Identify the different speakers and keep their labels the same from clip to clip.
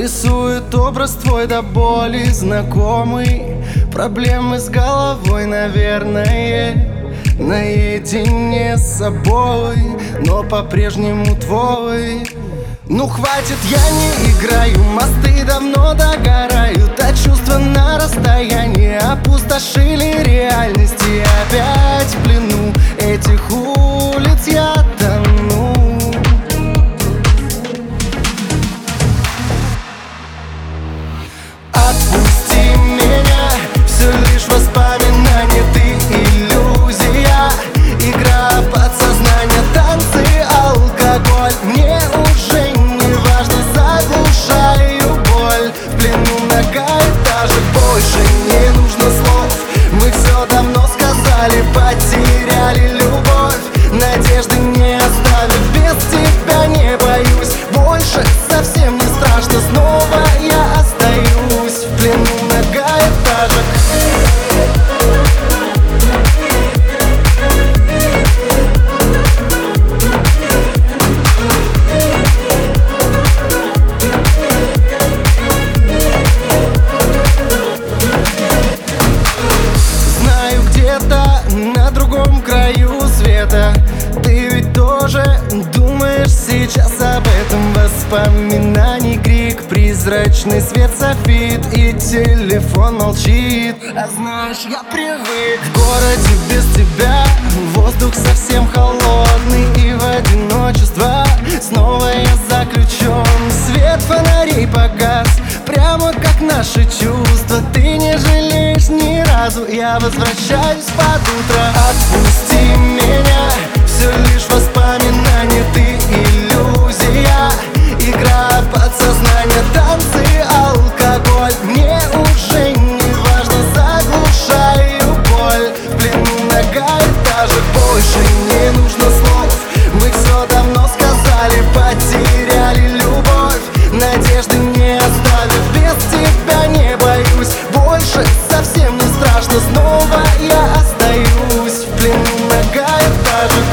Speaker 1: Рисует образ твой до боли знакомый. Проблемы с головой, наверное, наедине с собой, но по-прежнему твой. Ну хватит, я не играю, мосты давно догорают, а чувства на расстоянии опустошили реальность. И опять в плену этих улиц я тону. Отпусти меня, все лишь воспоминания, ты иллюзия, игра подсознания, танцы, алкоголь. Мне уже не важно, заглушаю боль. В плену многоэтажек, больше не нужно слов. Мы все давно сказали, потеряли любовь, надежды не оставив. Без тебя не боюсь, больше совсем не страшно. Снова я остаюсь в плену многоэтажек. Знаю, где-то на другом краю света ты ведь тоже думаешь сейчас об этом. Воспоминаний крик, призрачный свет софит, и телефон молчит. А знаешь, я привык в городе без тебя. Воздух совсем холодный, и в одиночество снова я заключен. Свет фонарей погас, прямо как наши чувства. Ты не жалеешь ни разу, я возвращаюсь под утро. Отпусти меня, все лишь воспоминания, ты иллюзия, игра подсознания, танцы, алкоголь. Мне уже не важно, заглушаю боль. В плену многоэтажек, больше не нужно слов. Мы все давно сказали, потеряли любовь, надежды не оставив. Без тебя не боюсь, больше совсем не страшно. Снова я остаюсь в плену многоэтажек.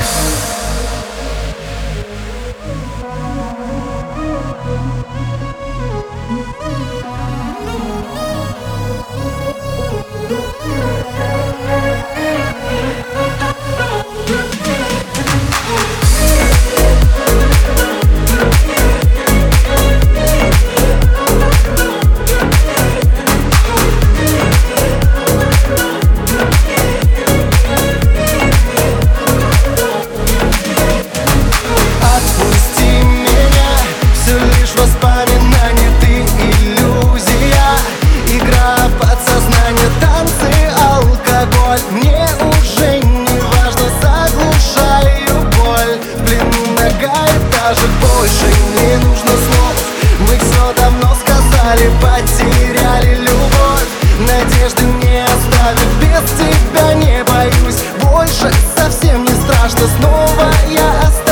Speaker 1: Воспоминания, ты иллюзия, игра подсознания, танцы, алкоголь. Мне уже не важно, заглушаю боль. В плену многоэтажек, больше не нужно слов. Мы все давно сказали, потеряли любовь, надежды не оставив. Без тебя не боюсь, больше совсем не страшно. Снова я остаюсь